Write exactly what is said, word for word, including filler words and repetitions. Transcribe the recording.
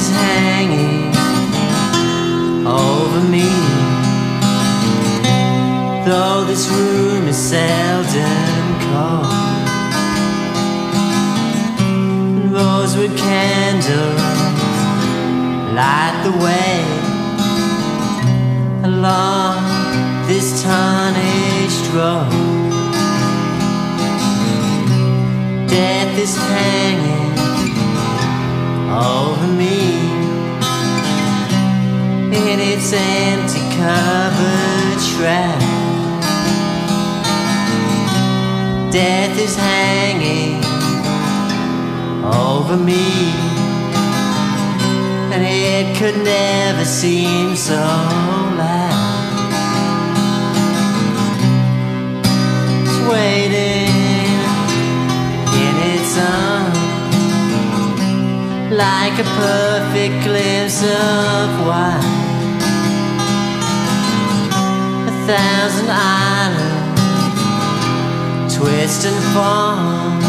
is hanging over me. Though this room is seldom cold, rosewood candles light the way along this tarnished road. Death is hanging over me in its empty cupboard shroud. Death is hanging over me, and it could never seem so loud. It's waiting in its arms like a perfect glimpse of white. A thousand islands twist and fall